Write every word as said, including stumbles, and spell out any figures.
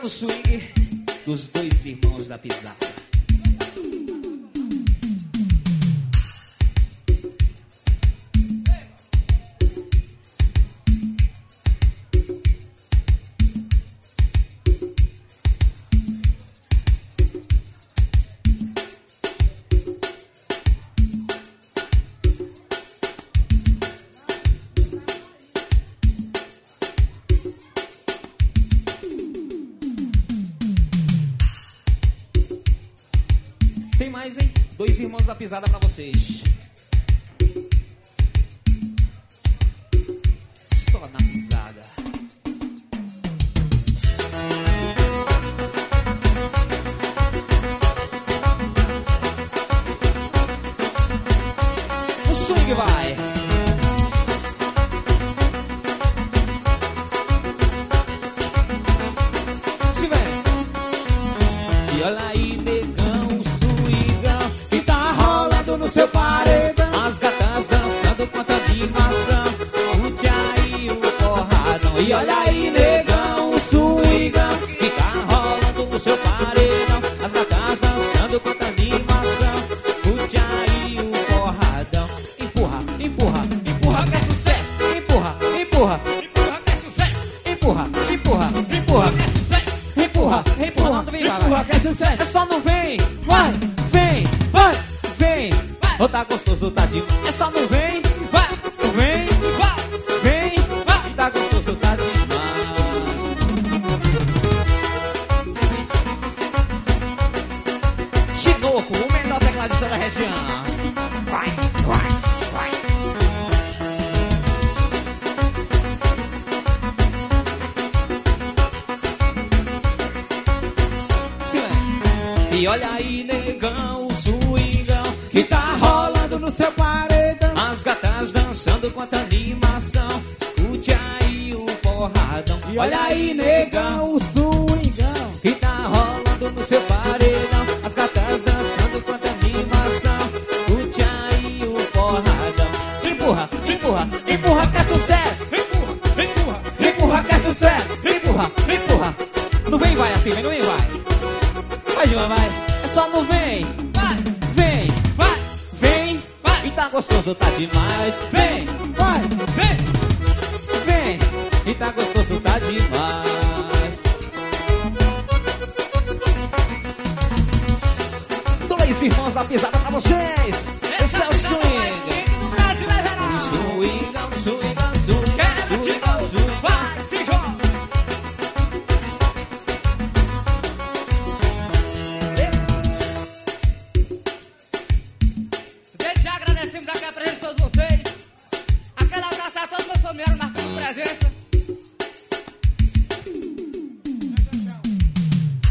no swing dos dois irmãos da pisada. Tem mais, hein? Dois irmãos da pisada pra vocês. Só na pisada. O swing vai. Se vem. E olha aí, negão, o swingão que tá rolando no seu paredão. As gatas dançando quanto animação. Curte aí o porradão. E olha aí, negão, o swingão que tá rolando no seu paredão. As gatas dançando quanto animação. Curte aí o porradão. Empurra, empurra, empurra que é sucesso. Empurra, empurra, empurra que é sucesso. Empurra, empurra, empurra que é sucesso. Empurra, empurra, vem, vai, Empurra que é sucesso. é só não vem, Vai, vem, vai, vem. Ô, tá gostoso, tá demais. É só não vem, vai, vem, vai, vem, vai. Tá gostoso, tá demais. Chinoco, o melhor tecladista da região. Vai, vai, vai. E olha aí, negão, o swingão que tá rolando no seu paredão. as gatas dançando quanta animação. Escute aí o porradão. E olha aí, negão, o swingão que tá rolando no seu paredão. As gatas dançando quanta animação. Escute aí o porradão. Empurra, empurra, empurra que é sucesso. Empurra, empurra, empurra que é sucesso. Empurra, empurra. Não vem, vai assim, vem, não vem, vai. Vai, Gilma, vai. É só não vem. vai, Vem, vai, vem, vai. E tá gostoso, tá demais. Vem, vai, vem, vem. E tá gostoso, tá demais. Dois irmãos da pisada pra vocês. Esse é o swing. Swing, swing, swing, swing, swing, vai, fica. Desde já agradecemos aqui a presença de todos vocês. Aquele abraço a todos que vieram na presença.